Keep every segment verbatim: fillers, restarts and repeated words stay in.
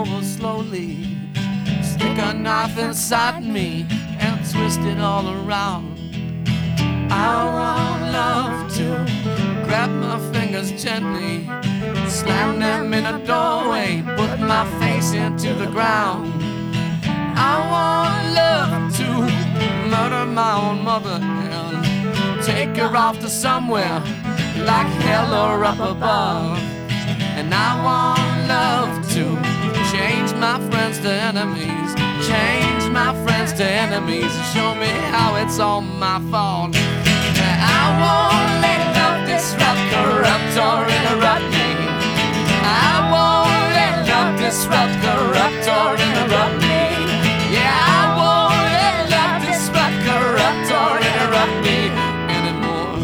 over slowly. Stick a knife inside me and twist it all around. I want love to grab my fingers gently, slam them in a doorway, put my face into the ground. I want love to murder my own mother and take her off to somewhere like hell or up above. And I want love to change my friends to enemies, change my friends to enemies, and show me how it's all my fault. I won't let love disrupt, corrupt, or interrupt me. I won't let love disrupt, corrupt, or interrupt me. Yeah, I won't let love disrupt, corrupt, or interrupt me anymore.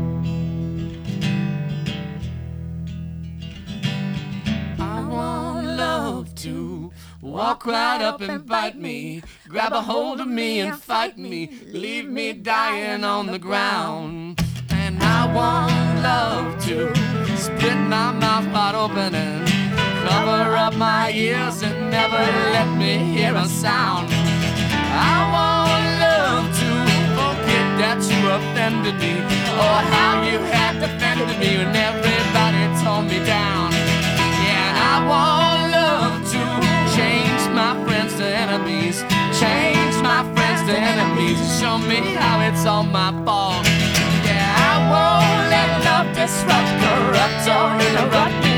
I want love to walk right up and bite me, grab a hold of me and fight me, leave me dying on the ground. And I want love to split my mouth wide open and cover up my ears and never let me hear a sound. I want love to forget that you offended me, or how you had defended me when everybody tore me down. Yeah, and I want love to change my friends to enemies, change my friends to enemies, and show me how it's all my fault. Yeah, I won't let love disrupt, corrupt, or interrupt me.